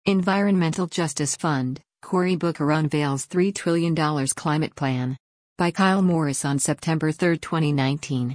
Environmental Justice Fund, Cory Booker unveils $3 trillion climate plan. By Kyle Morris on September 3, 2019.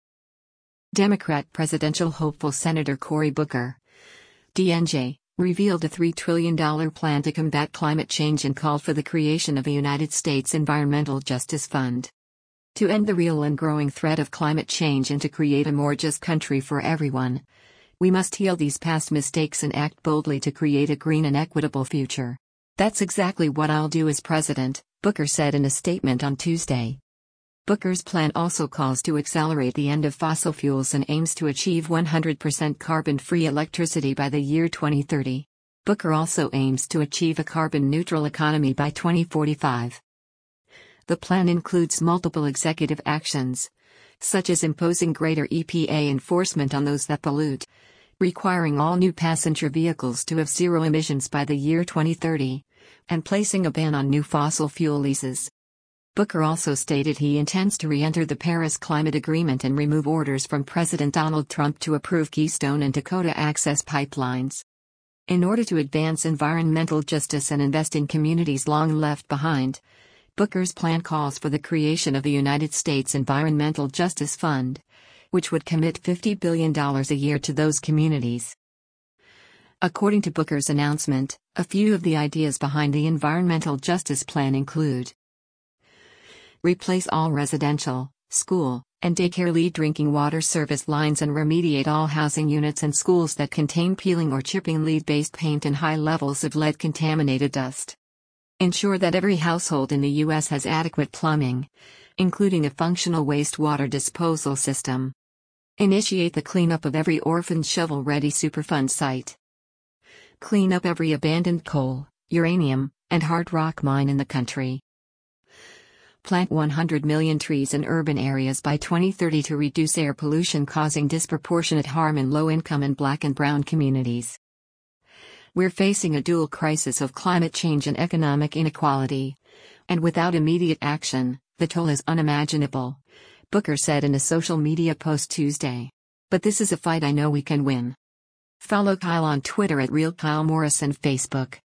Democrat presidential hopeful Senator Cory Booker, DNJ, revealed a $3 trillion plan to combat climate change and called for the creation of a United States Environmental Justice Fund. To end the real and growing threat of climate change and to create a more just country for everyone, we must heal these past mistakes and act boldly to create a green and equitable future. That's exactly what I'll do as president, Booker said in a statement on Tuesday. Booker's plan also calls to accelerate the end of fossil fuels and aims to achieve 100% carbon-free electricity by the year 2030. Booker also aims to achieve a carbon-neutral economy by 2045. The plan includes multiple executive actions, such as imposing greater EPA enforcement on those that pollute, requiring all new passenger vehicles to have zero emissions by the year 2030, and placing a ban on new fossil fuel leases. Booker also stated he intends to re-enter the Paris Climate Agreement and remove orders from President Donald Trump to approve Keystone and Dakota Access pipelines. In order to advance environmental justice and invest in communities long left behind, Booker's plan calls for the creation of the United States Environmental Justice Fund, which would commit $50 billion a year to those communities. According to Booker's announcement, a few of the ideas behind the Environmental Justice Plan include: replace all residential, school, and daycare lead drinking water service lines and remediate all housing units and schools that contain peeling or chipping lead-based paint and high levels of lead-contaminated dust. Ensure that every household in the U.S. has adequate plumbing, including a functional wastewater disposal system. Initiate the cleanup of every orphaned shovel-ready Superfund site. Clean up every abandoned coal, uranium, and hard rock mine in the country. Plant 100 million trees in urban areas by 2030 to reduce air pollution causing disproportionate harm in low-income and Black and brown communities. We're facing a dual crisis of climate change and economic inequality, and without immediate action, the toll is unimaginable, Booker said in a social media post Tuesday. But this is a fight I know we can win. Follow Kyle on Twitter @RealKyleMorris and Facebook.